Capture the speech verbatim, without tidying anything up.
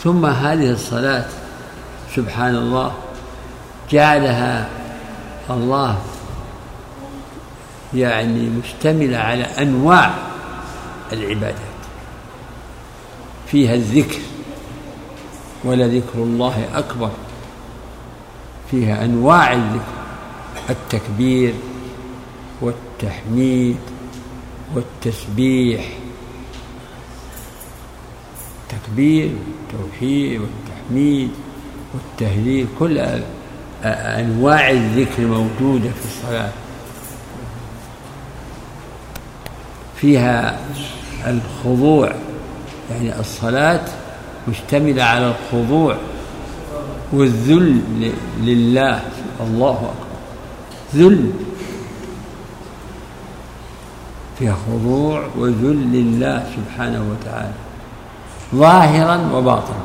ثم هذه الصلاة سبحان الله جعلها الله يعني مشتملة على أنواع العبادات، فيها الذكر ولذكر الله أكبر، فيها أنواع الذكر، التكبير والتحميد والتسبيح، التكبير والتوحيد والتحميد والتهليل، كل أنواع الذكر موجودة في الصلاة. فيها الخضوع، يعني الصلاة مشتملة على الخضوع والذل لله، الله أكبر، ذل، فيها خضوع وذل لله سبحانه وتعالى ظاهرا وباطنا.